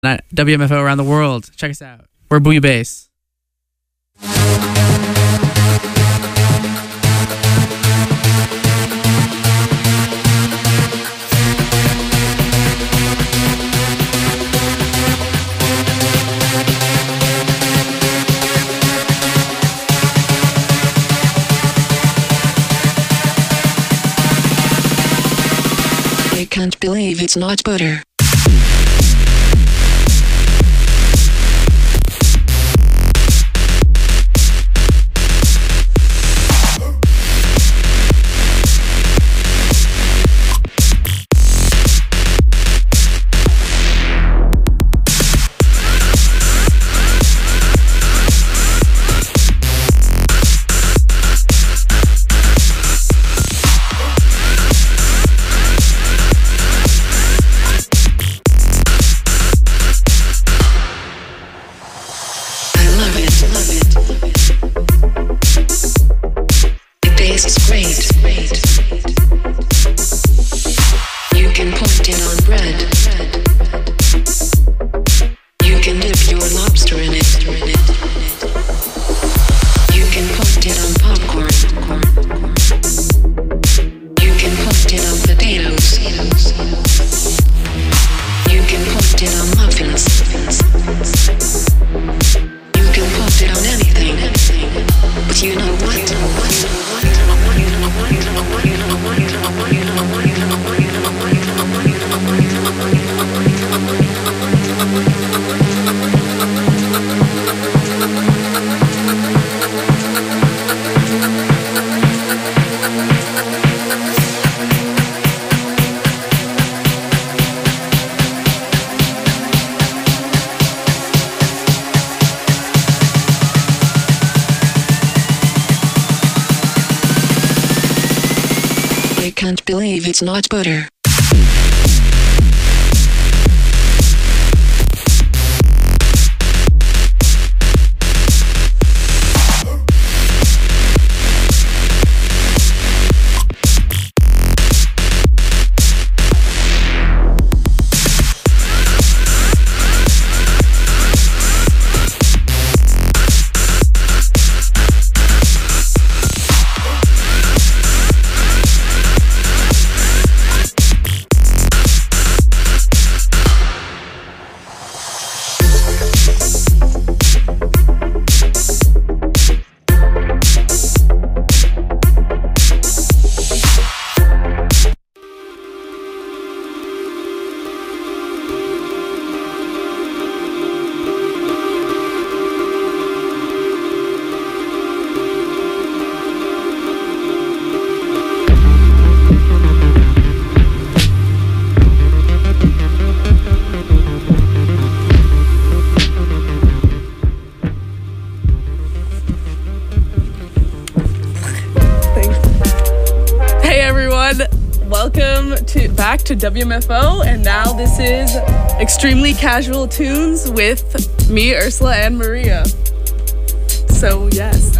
at WMFO around the world. Check us out. We're Bouillabaisse. I can't believe it's not butter. Can't believe it's not butter. Back to WMFO, and now this is Extremely Casual Tunes with me, Ursula, and Maria. So, yes.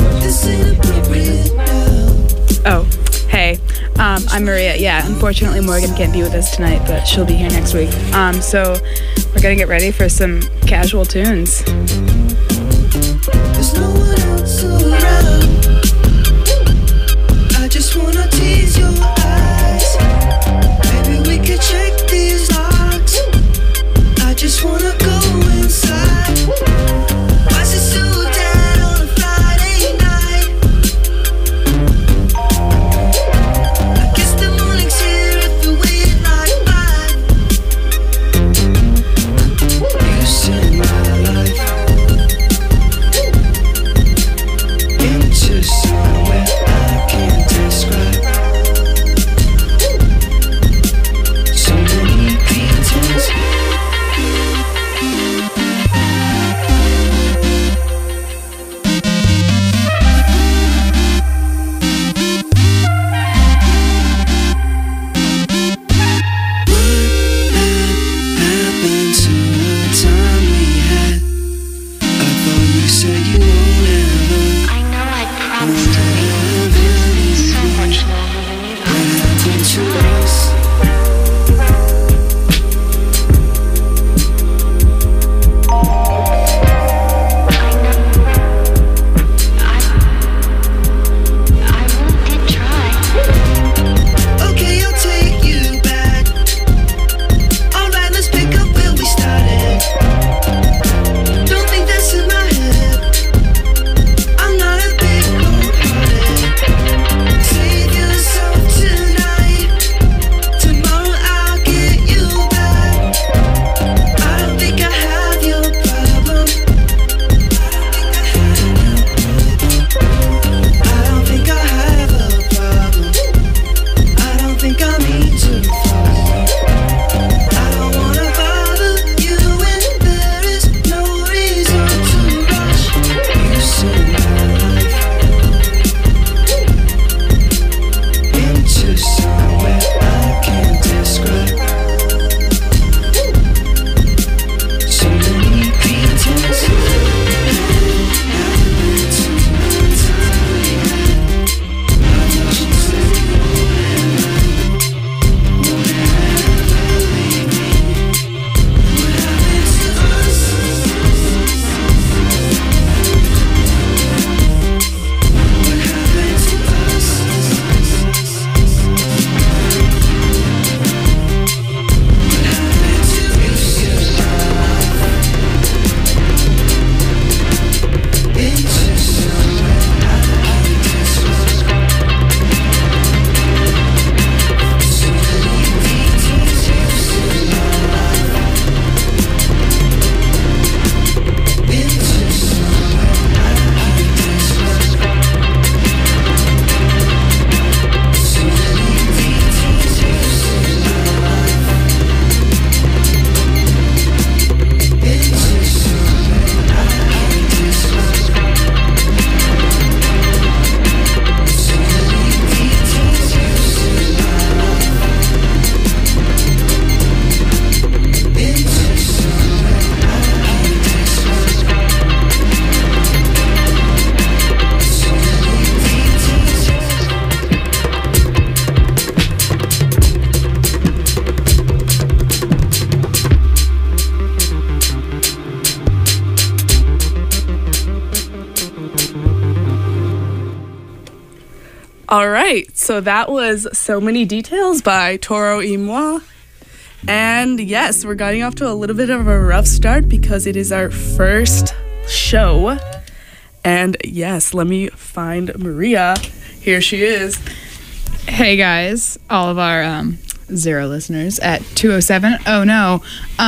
Oh, hey. I'm Maria. Yeah, unfortunately Morgan can't be with us tonight, but she'll be here next week. So we're gonna get ready for some casual tunes. There's no one else around. I just wanna tease your eyes. Maybe we could check these locks. I just wanna go inside. Why is it so dead on a Friday night? I guess the morning's here if we wait like mine. You set my life into somewhere I can't describe. So many details. All right, so that was So Many Details by Toro y Moi. And yes, we're getting off to a little bit of a rough start because it is our first show. And yes, let me find Maria. Here she is. Hey guys, all of our 0 listeners at 207. Oh no.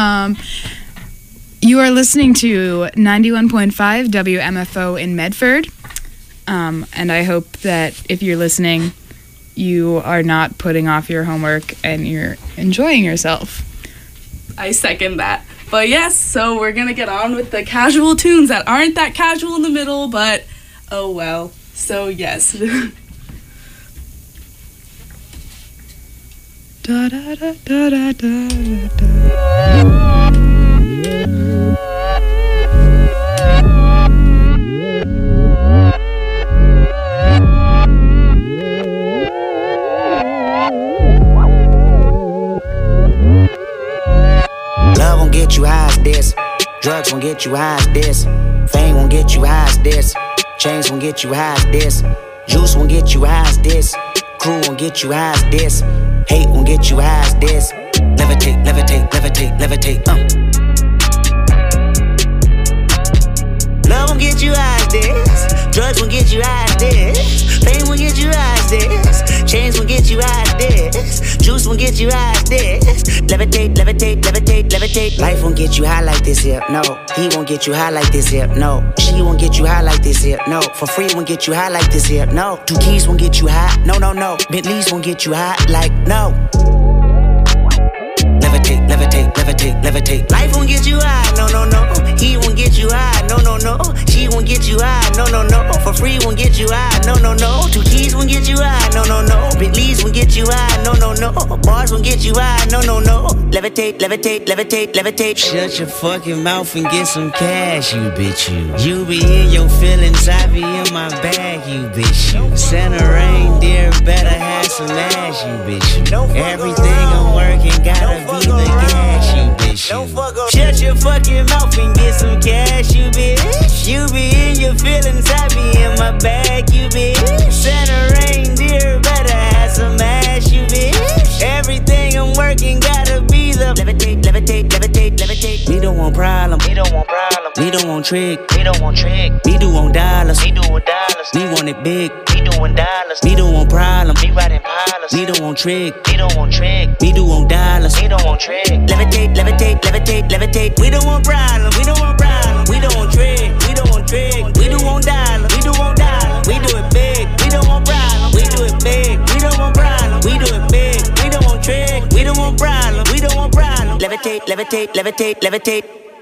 You are listening to 91.5 WMFO in Medford. And I hope that if you're listening, you are not putting off your homework and you're enjoying yourself. I second that. But yes, so we're going to get on with the casual tunes that aren't that casual in the middle, but oh well. So yes. Da da da da da da da. Love won't get you high as this. Drugs won't get you high as this. Fame won't get you high as this. Chains won't get you high as this. Juice won't get you high as this. Crew won't get you high as this. Hate won't get you high as this. Levitate, levitate, levitate, levitate. Love won't get you high as this. Drugs won't get you high as this. Fame won't get you high as this. Chains won't get you high as this. Juice won't get you high as this. Levitate, levitate, levitate, levitate. Life won't get you high like this here, no. He won't get you high like this here, no. She won't get you high like this here, no. For free won't get you high like this here, no. 2 keys won't get you high, no, no, no. Bentleys won't get you high like, no. Levitate, levitate, levitate, levitate. Life won't get you high, no, no, no. He won't get you high, no, no, no. She won't get you high, no, no, no. For free won't get you high, no, no, no. 2 keys won't get you high, no, no, no. Bentleys won't get you high, no, no, no. Bars won't get you high, no, no, no. Levitate, levitate, levitate, levitate. Shut your fucking mouth and get some cash, you bitch, you. You be in your feelings, I be in my bag, you bitch, you. Santa reindeer better have some ass, you bitch, you. Everything I'm working gotta be the gas, you bitch, you. Shut your fucking mouth and get some cash, you bitch. You be in your feelings, I be in my bag, you bitch. Santa reindeer better have some ass, you bitch. Everything I'm working gotta be the levitate, levitate, levitate, levitate. Me don't want problem, me don't want problem. Me don't want trick, me don't want trick. Me do want dollars, me do want dollars. Me want it big, me doing dollars. Me don't want problem, me riding pilots. Me don't want trick, me don't want trick. Me do want dollars, me don't want trick. Levitate, levitate, levitate, levitate. We don't want problem, we don't want problem. We don't want trick, we don't want trick. We do want dollars, we do want dollars. We do it big, we don't want problem. We do it big, we don't want problem. We do it big, we don't want trick. We don't want problem, we don't want problem. Levitate, levitate, levitate, levitate.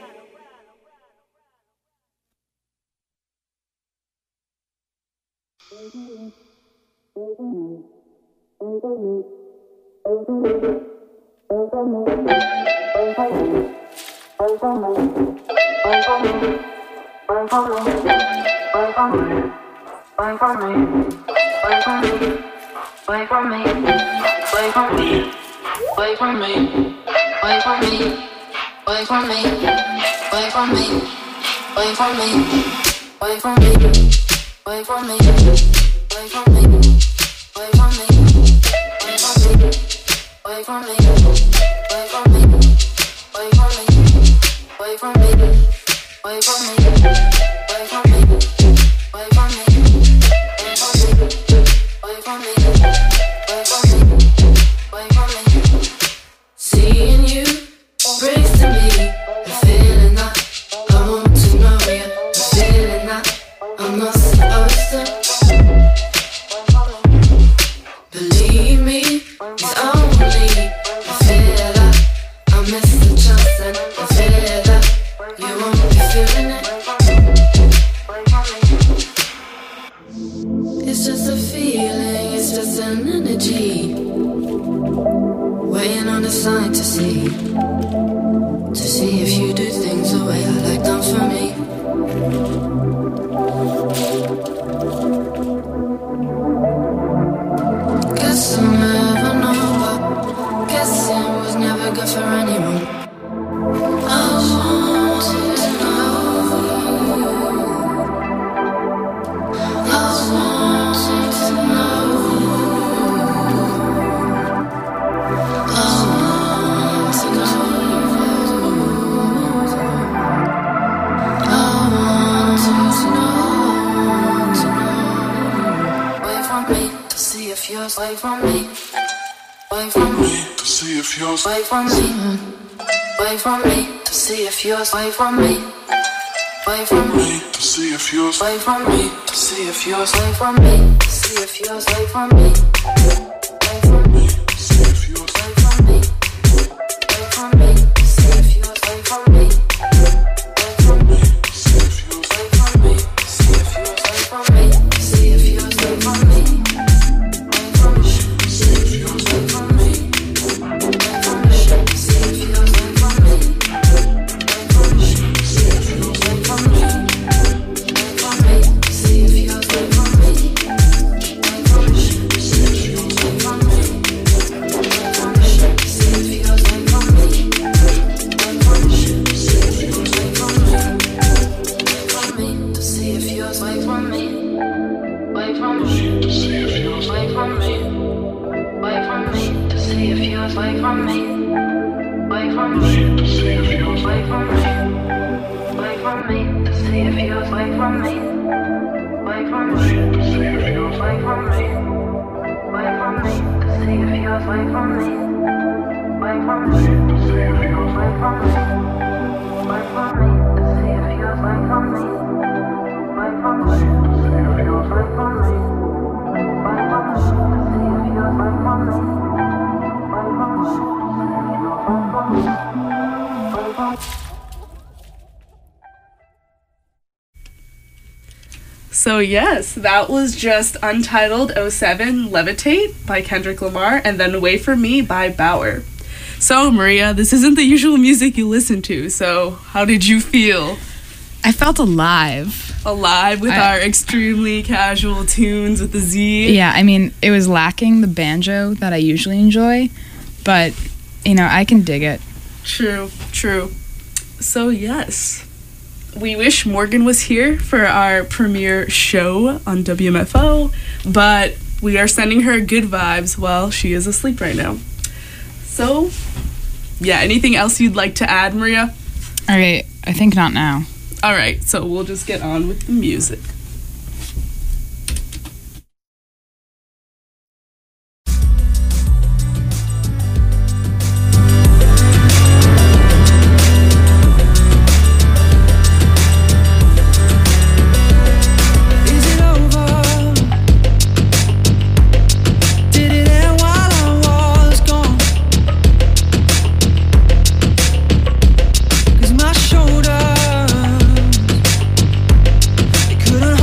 Seeing you brings to me a feeling that I want to know you, a feeling that I'm not supposed to. Believe me, it's only a feel that I missed the chance and I feel that you won't be feeling it. wait for me. Wait for me to see if yours. wait for me. Wait for me to see if yours. Wait for me. Wait for me To see if yours. wait for me to see if yours. Wait for me to see if yours. Wait for me. Wait for me To see if yours. wait for me. Wait for me to see if yours. Wait for me. Wait for me To see if yours. wait for me to see if yours. Wait for me to see if yours. Wait for me. Wait for me To see if yours. wait for me. Wait for me to see if yours. Wait for me. Wait for me To see if yours. wait for me. Wait for me to see if yours. Wait for me. Wait for me To see if yours. wait for me. Wait for me to see if yours. Wait for me. Wait for me To see if yours. wait for me. Wait for me to see if yours. Wait for me. Wait for me To see if yours. wait for me. Wait for me to see if yours. Wait for me. Wait for me To see if yours. wait for me. Wait for me to see if yours. Wait for me. Wait for me To see if yours. wait for me. Wait for me to see if yours. Wait for me. Wait for me To see if yours. wait for me. Wait for me to see if yours. Wait for me. Wait for me To see if yours. wait for me. Wait for me to see if yours. Wait for me. Wait for me to see if yours. Wait for me. Wait for me. So yes, that was just Untitled 07 Levitate by Kendrick Lamar and then Wait For Me by Bauer. So Maria, this isn't the usual music you listen to, so how did you feel? I felt alive. Alive with our extremely casual tunes with the Z? Yeah, I mean, it was lacking the banjo that I usually enjoy, but, you know, I can dig it. True, true. So yes, we wish Morgan was here for our premiere show on WMFO, but we are sending her good vibes while she is asleep right now. So, yeah, anything else you'd like to add, Maria? All right, I think not now. All right, so we'll just get on with the music. Is it over? Did it end while I was gone? 'Cause my shoulders, they couldn't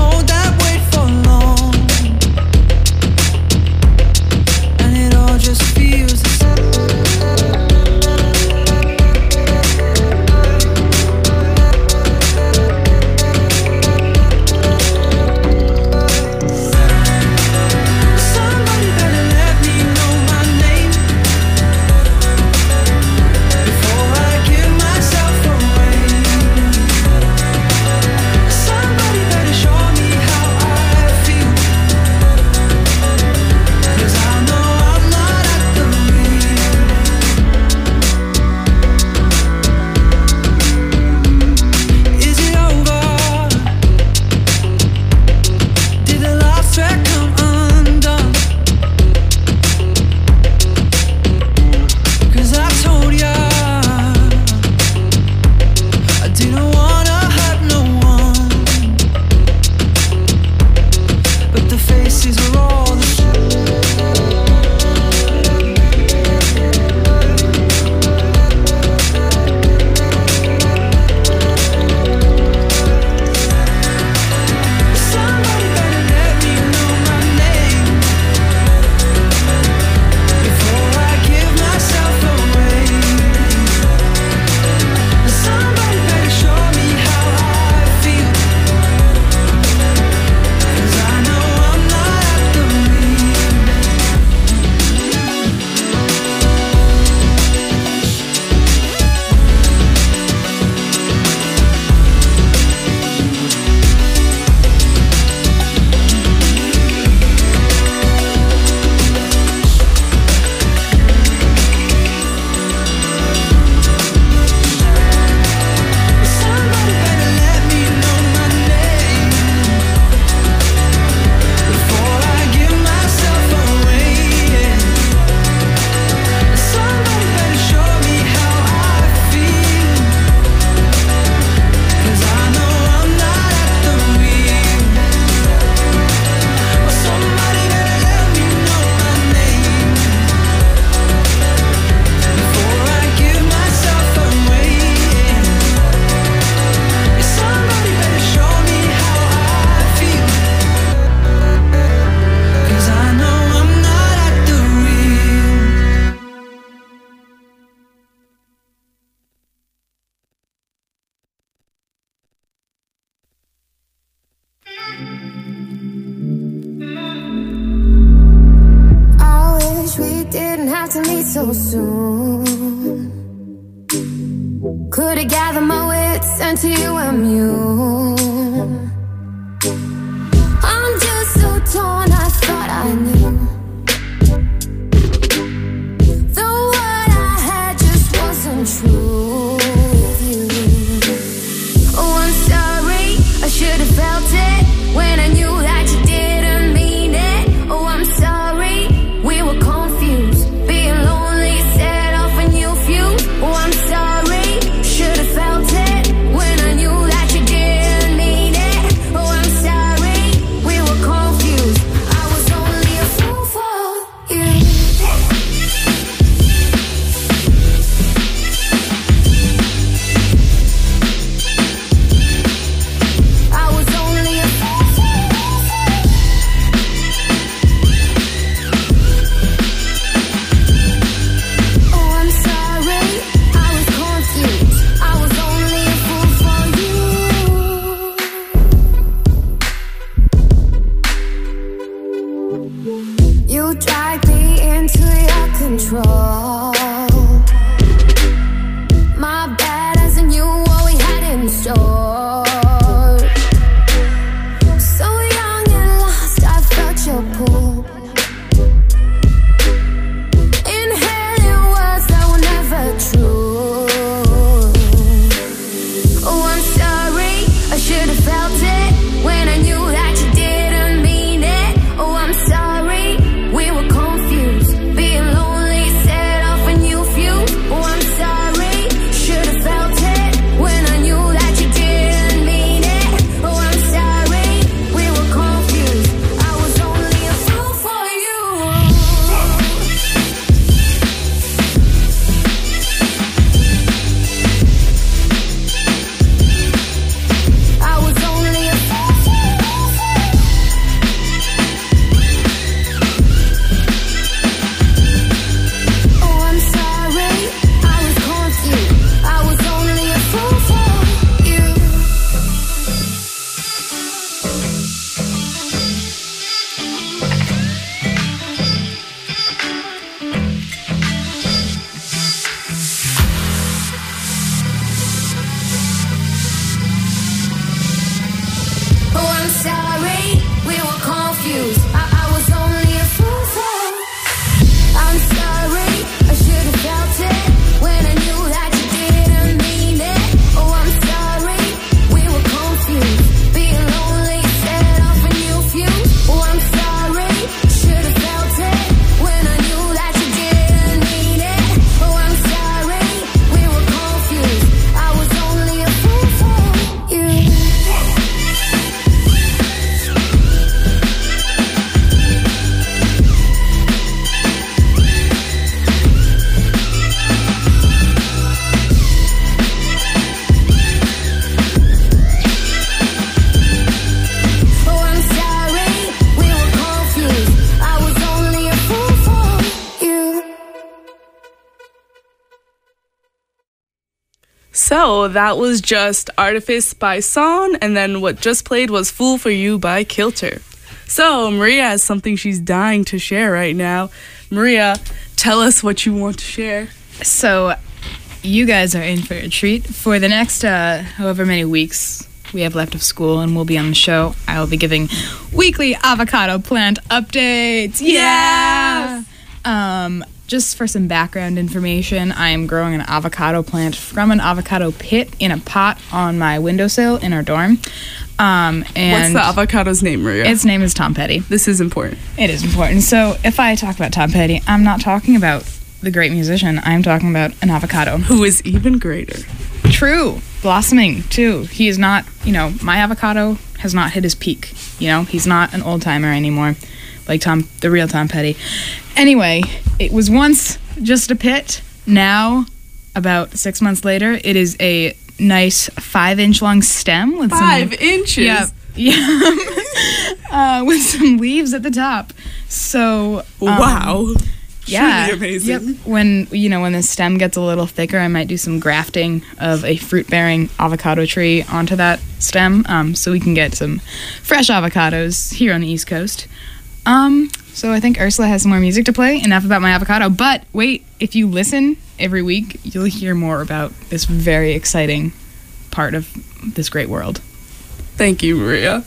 out to meet so soon. Could've gathered my wits and to you I'm you. I'm just so torn, I thought I knew. The word I had just wasn't true with you. Oh, I'm sorry, I should've felt it when I knew that you didn't mean it. Oh, I'm sorry, we were confused. Being lonely set off a new fuse. Oh, I'm sorry, should've felt it when I knew that you didn't mean it. Oh, I'm sorry, we were confused. I was only a fool for you. I was only a fool for you. Oh, I'm sorry, I was confused. I was only a fool for you. You dragged me into your control. My bad, as I knew what we had in store. So young and lost, I felt your pull. Inhaling words that were never true. Oh, I'm sorry, I should've felt it when I knew that you didn't mean it. Oh, I'm sorry, we were confused. Being lonely set off a new fuse. Oh, I'm sorry, should've felt it when I knew that you didn't mean it. Oh, I'm sorry, we were confused. I was only a fool for you. I was only a fool for you. Oh, I'm sorry, I was confused. I was only a fool for you. Oh, I'm sorry, we were confused. I was only a fool for. I'm sorry, I should've felt it when I knew that you didn't mean it. Oh, I'm sorry, we were confused. Being lonely set off a new fuse. Oh, I'm sorry, should've felt it when I knew that you didn't mean it. Oh, I'm sorry, we were confused. I was only a fool for you. Oh, I'm sorry, we were confused. I was only a fool for you. So that was just Artifice by Son, and then what just played was Fool for You by Kilter. So Maria has something she's dying to share right now. Maria, tell us what you want to share. So, you guys are in for a treat. For the next however many weeks we have left of school and we'll be on the show, I will be giving weekly avocado plant updates. Yeah! Just for some background information, I am growing an avocado plant from an avocado pit in a pot on my windowsill in our dorm. And What's the avocado's name, Maria? its name is Tom Petty. This is important. It is important. So if I talk about Tom Petty, I'm not talking about the great musician. I'm talking about an avocado. Who is even greater. True. Blossoming, too. He is not, my avocado has not hit his peak. He's not an old timer anymore, like the real Tom Petty. Anyway, it was once just a pit. Now, about 6 months later, it is a nice 5-inch long stem with 5 inches? Yeah. With some leaves at the top. So, wow. Yeah. Truly amazing. Yep. When the stem gets a little thicker, I might do some grafting of a fruit-bearing avocado tree onto that stem, so we can get some fresh avocados here on the East Coast. So I think Ursula has some more music to play. Enough about my avocado. But wait, if you listen every week, you'll hear more about this very exciting part of this great world. Thank you, Maria.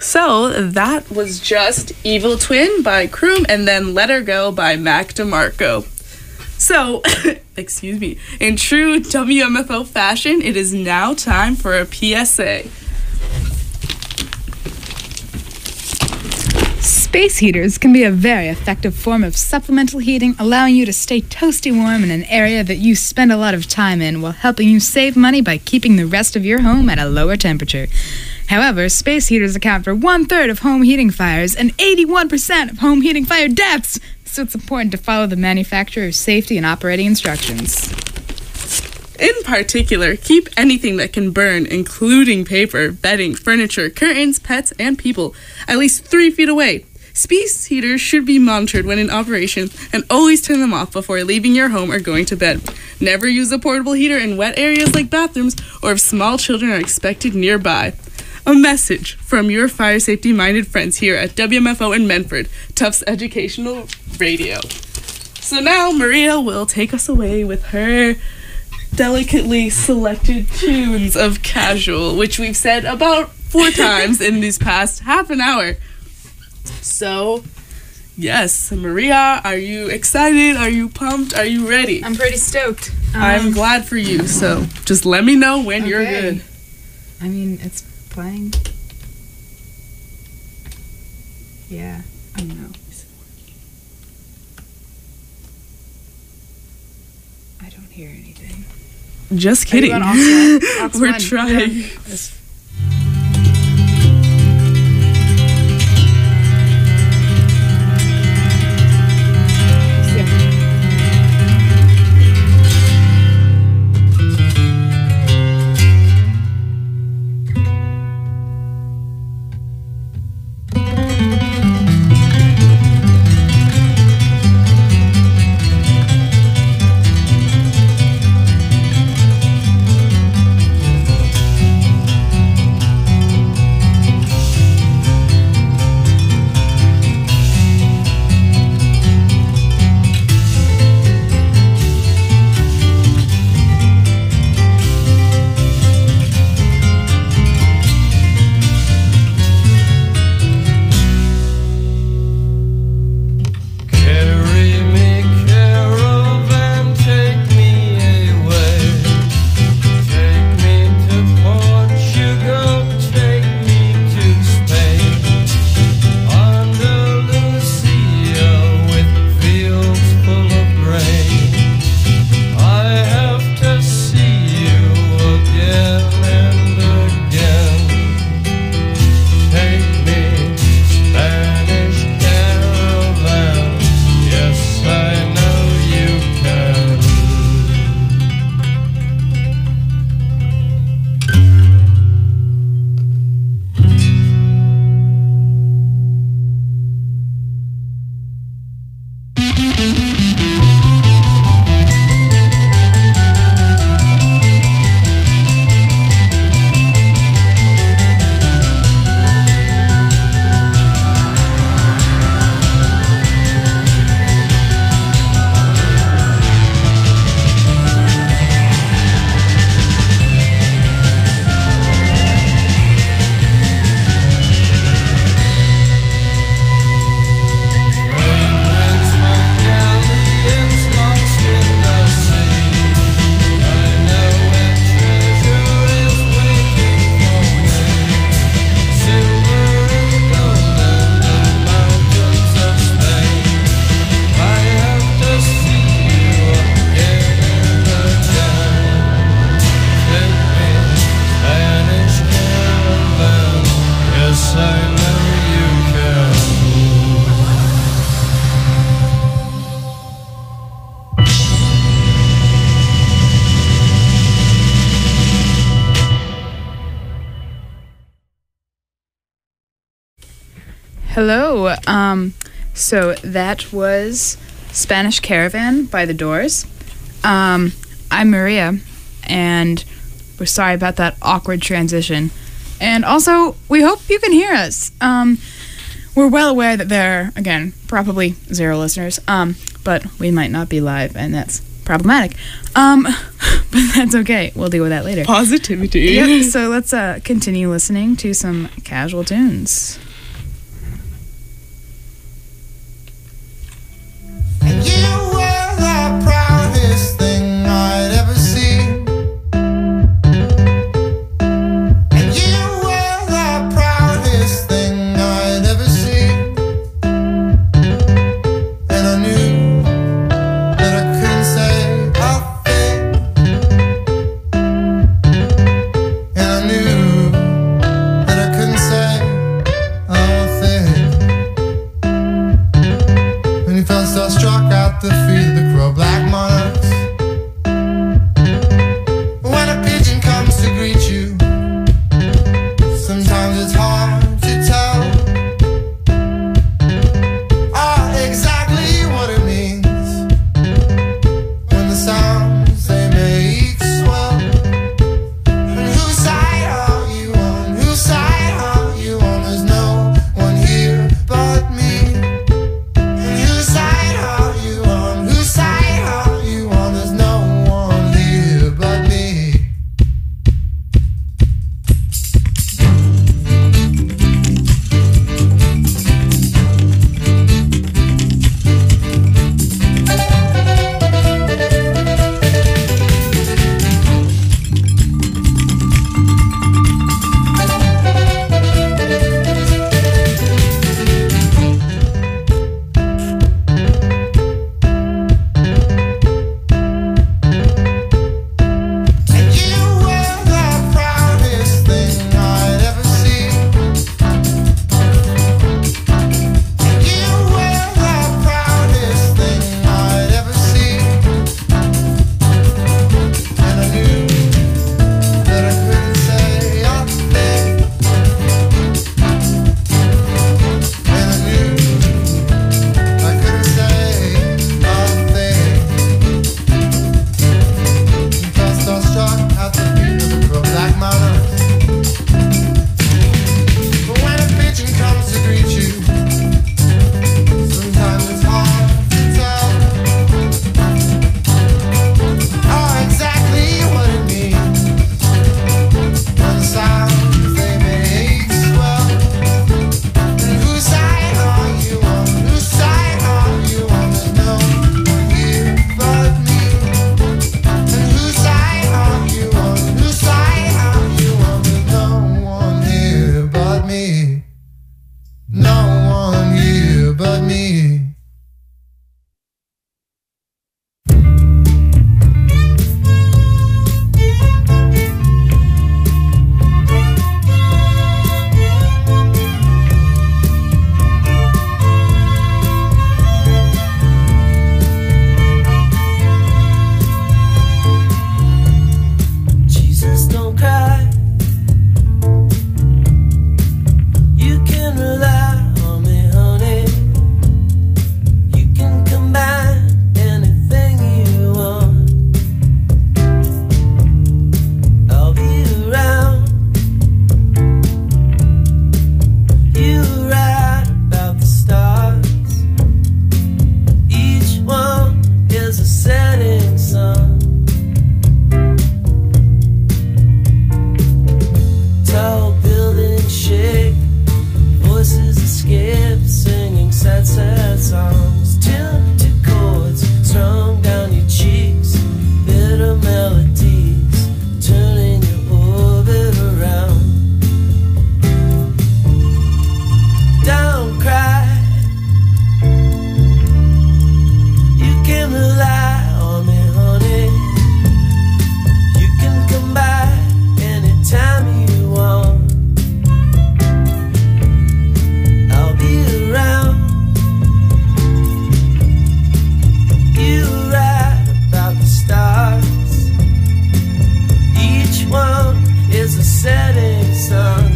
So that was just Evil Twin by Kroom and then Let Her Go by Mac DeMarco. So, excuse me, in true WMFO fashion, it is now time for a PSA. Space heaters can be a very effective form of supplemental heating, allowing you to stay toasty warm in an area that you spend a lot of time in while helping you save money by keeping the rest of your home at a lower temperature. However, space heaters account for 1/3 of home heating fires and 81% of home heating fire deaths, so it's important to follow the manufacturer's safety and operating instructions. In particular, keep anything that can burn, including paper, bedding, furniture, curtains, pets, and people, at least 3 feet away. Space heaters should be monitored when in operation, and always turn them off before leaving your home or going to bed. Never use a portable heater in wet areas like bathrooms or if small children are expected nearby. A message from your fire safety-minded friends here at WMFO in Medford, Tufts Educational Radio. So now Maria will take us away with her delicately selected tunes of Casual, which we've said about 4 times in these past half an hour. So, yes, Maria, are you excited? Are you pumped? Are you ready? I'm pretty stoked. I'm glad for you, so just let me know when you're good. I mean, it's playing. Yeah, I don't know. I don't hear anything. Just kidding. Are you on aux We're one? trying. Yeah. This- Hello. So that was Spanish Caravan by The Doors. I'm Maria, and we're sorry about that awkward transition. And also, we hope you can hear us. We're well aware that there are, again, probably 0 listeners, but we might not be live, and that's problematic. But that's okay. We'll deal with that later. Positivity. Yep. So let's continue listening to some casual tunes. You were the proudest thing I'd ever seen. And you were the proudest thing I'd ever seen. And I knew that I couldn't say a thing. And I knew that I couldn't say a thing. When he felt starstruck at the feet of the crow black monarchs. When a pigeon comes to greet you, sometimes it's hard to tell exactly what it means. When the sounds they make swell. And whose side are you on? Whose side are you on? There's no one here but me. And whose side are you on? Whose side are you on? There's no one here but me. And you were the proudest thing I'd ever seen. And you were the proudest thing I'd ever seen. And I knew that I couldn't say a thing. And I knew I couldn't say a thing. He felt starstruck at the feet of the crow black monarchs. But when a pigeon comes to greet you, sometimes it's hard to tell exactly what it means. When the sounds they make swell. And whose side are you on? Whose side are you on? There's no one here but me. And whose side are you on? Whose side are you on? There's no one here but me. No one here but me. Jesus, don't cry. You can rely on me, honey. You can combine anything you want. I'll be around. You write about the stars. Each one is a setting sun. Tall buildings shake, voices escape, singing sad, sad songs. Tuned to chords strung down your cheeks, bitter melodies turning your orbit around. Don't cry. You can rely on me, honey. You can come by anytime you want. I'll be around. You write about the stars. Each one is a setting sun.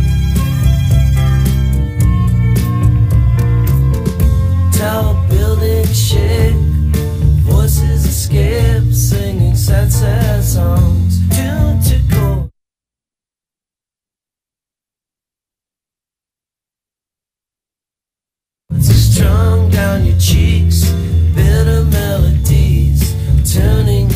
Tall buildings shake, voices escape, singing sad, sad songs. Tuned to chords. Strung down your cheeks, bitter melodies turning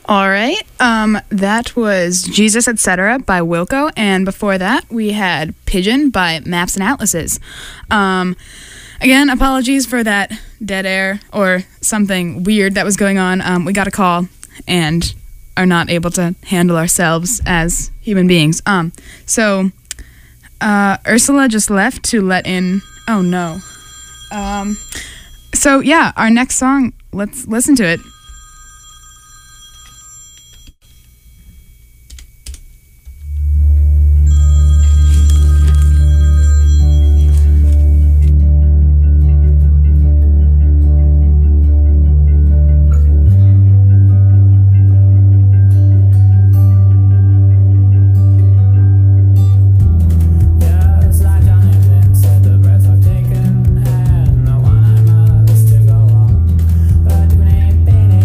All right. That was Jesus Etc. by Wilco, and before that we had Pigeon by Maps and Atlases. Again, apologies for that dead air or something weird that was going on. We got a call and are not able to handle ourselves as human beings. So Ursula just left to let in. Oh no. So yeah, our next song. Let's listen to it. Taken, and no one I must to go on. But when it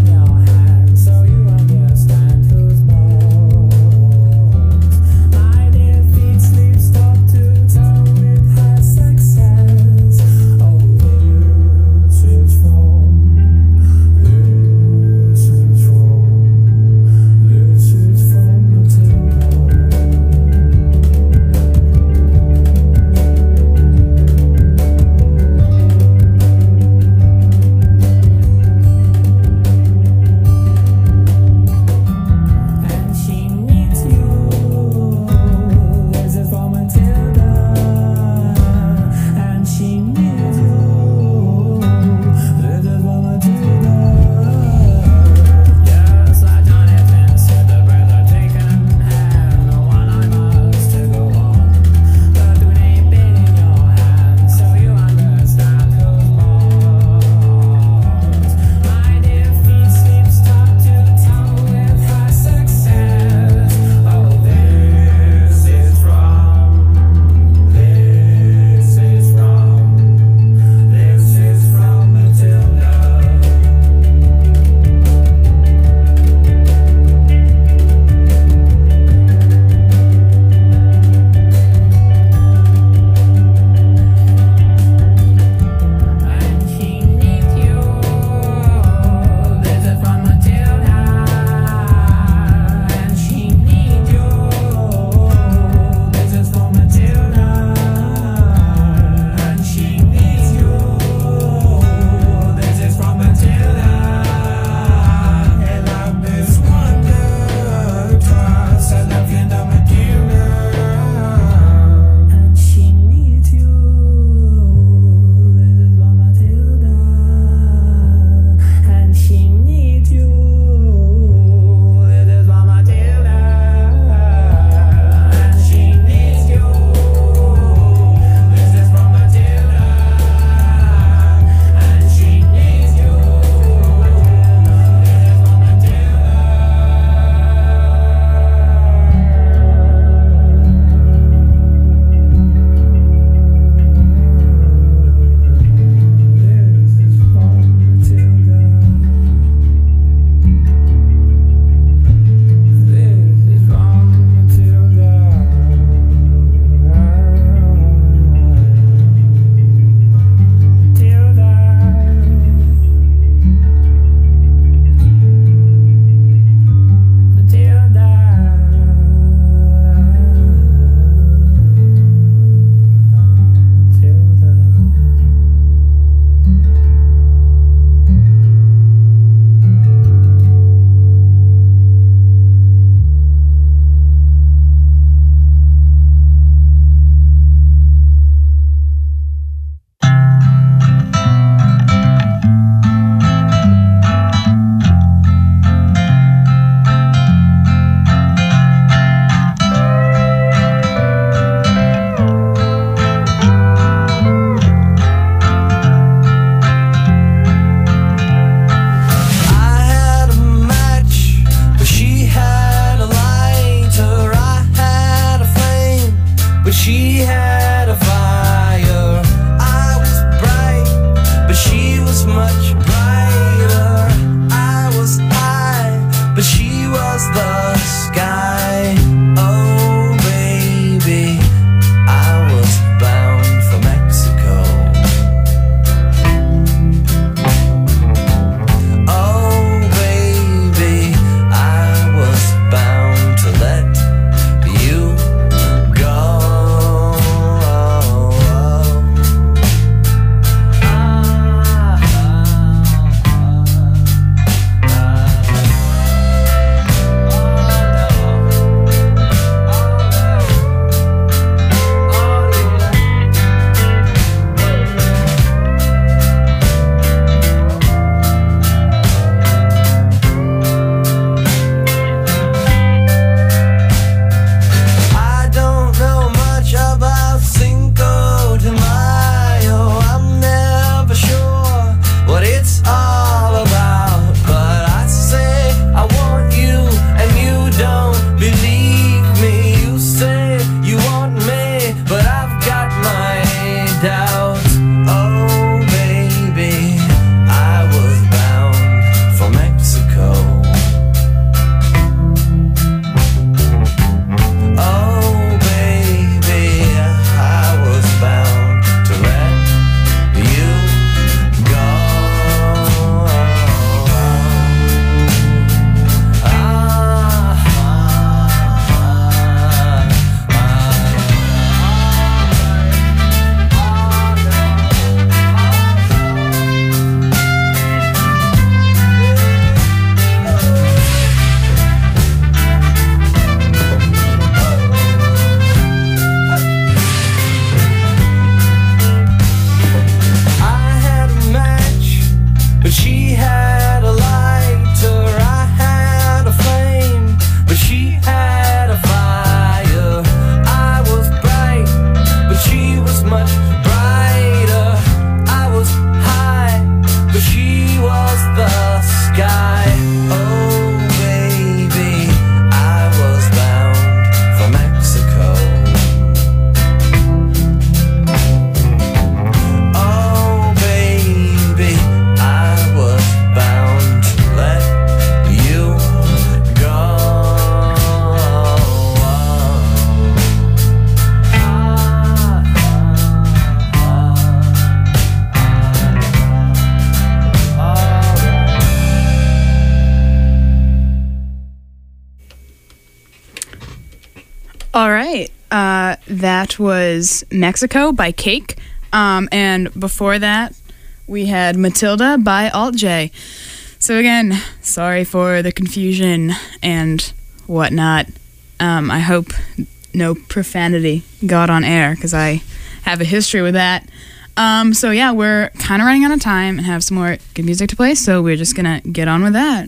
All right. That was Mexico by Cake. And before that, we had Matilda by Alt J. So again, sorry for the confusion and whatnot. I hope no profanity got on air because I have a history with that. So yeah, we're kind of running out of time and have some more good music to play, so we're just going to get on with that.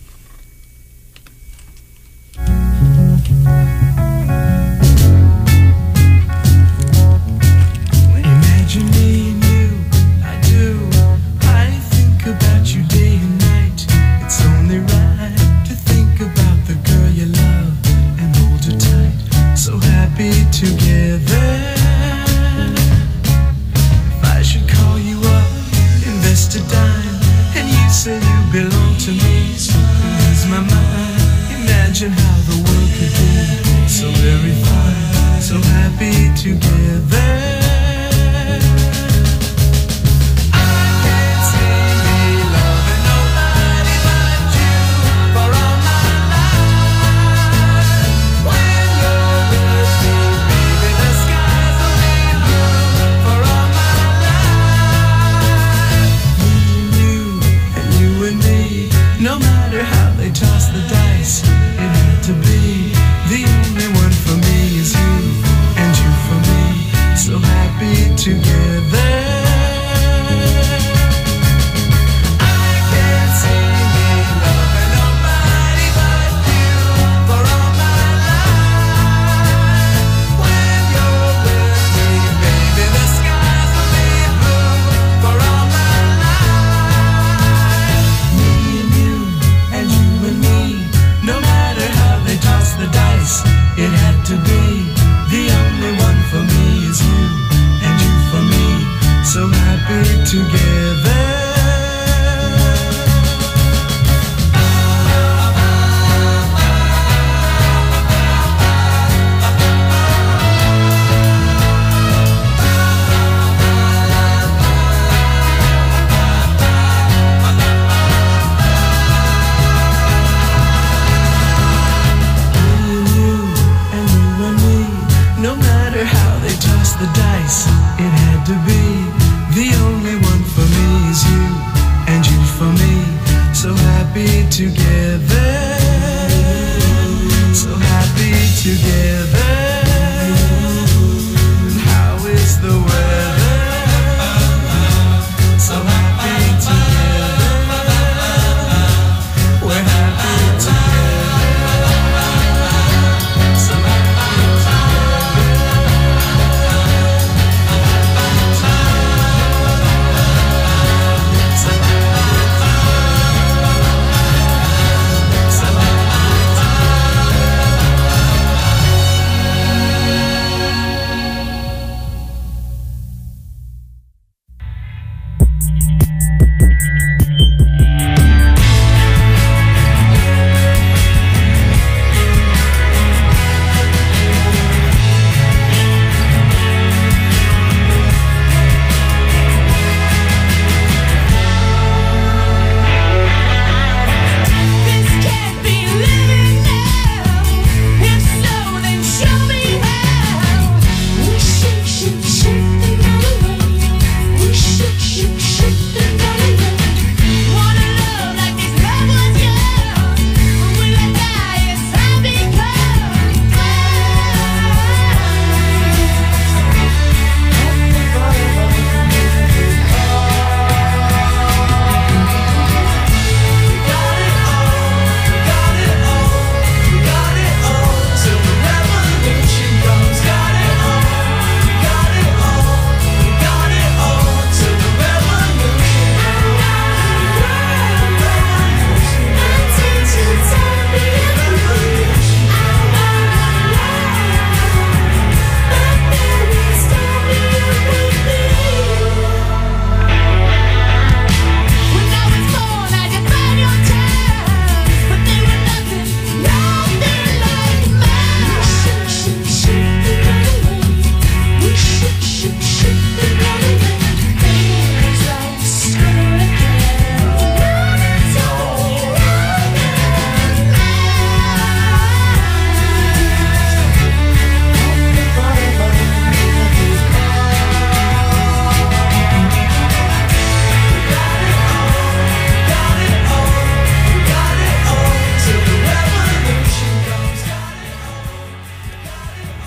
Imagine me and you, I do. I think about you day and night. It's only right to think about the girl you love and hold her tight. So happy together. If I should call you up, invest a dime, and you say you belong to me, lose my mind. Imagine how the world could be so very fine, so happy together. No matter how they toss the dice, it had to be. The only one for me is you, and you for me. So happy together. I can't see me loving nobody but you for all my life. When you're with me, baby, the skies will be blue for all my life. Me and you, and you and me. No matter how they toss the dice, it had to be. The only one for me is you, and you for me. So happy together. No matter how they toss the dice, it had to be the only one for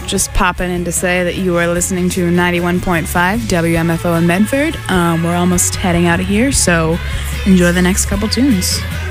just popping in to say that you are listening to 91.5 WMFO in Medford. We're almost heading out of here, so enjoy the next couple tunes.